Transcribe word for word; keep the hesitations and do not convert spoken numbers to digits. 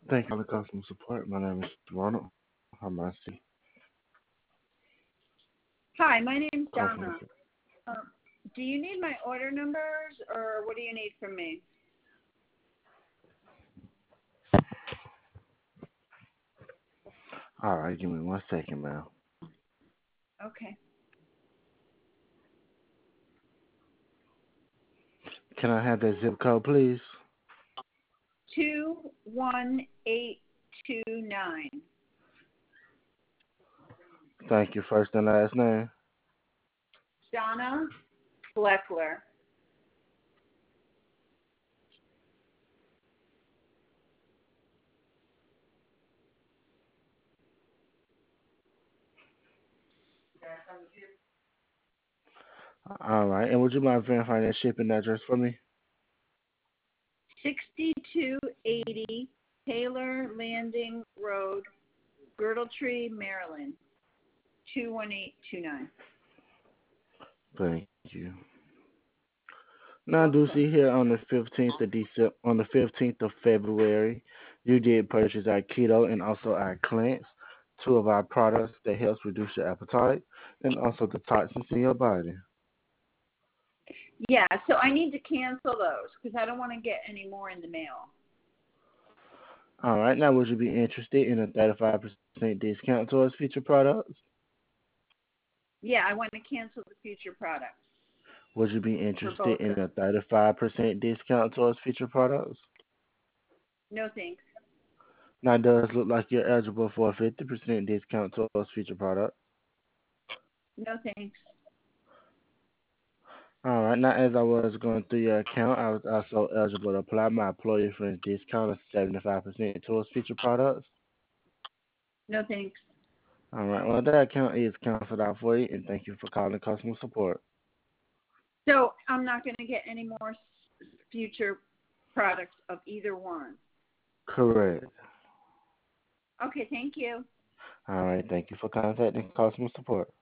Thank you for the customer support. My name is Ronald. How may I see Hi, my name's customer Donna. support? Um, do you need my order numbers, or what do you need from me? All right, give me one second, ma'am. Okay. Can I have that zip code, please? Two one eight two nine. Thank you. First and last name. Donna Fleckler. All right, and would you mind verifying that shipping address for me? Sixty-two eighty Taylor Landing Road, Girdletree, Maryland. Two one eight two nine. Thank you. Now, I do see here on the fifteenth of December, on the fifteenth of February, you did purchase our keto and also our cleanse, two of our products that helps reduce your appetite and also the toxins in your body. Yeah, so I need to cancel those because I don't want to get any more in the mail. All right, now would you be interested in a thirty-five percent discount towards future products? Yeah, I want to cancel the future products Would you be for interested both of in them. a thirty-five percent discount towards future products? No thanks. Now, it does look like you're eligible for a fifty percent discount towards future products. No thanks. All right, now as I was going through your account, I was also eligible to apply my employee friends discount of seventy-five percent towards future products. No thanks. All right, well, that account is canceled out for you, and thank you for calling customer support. So I'm not going to get any more s- future products of either one. Correct. Okay, thank you. All right, thank you for contacting customer support.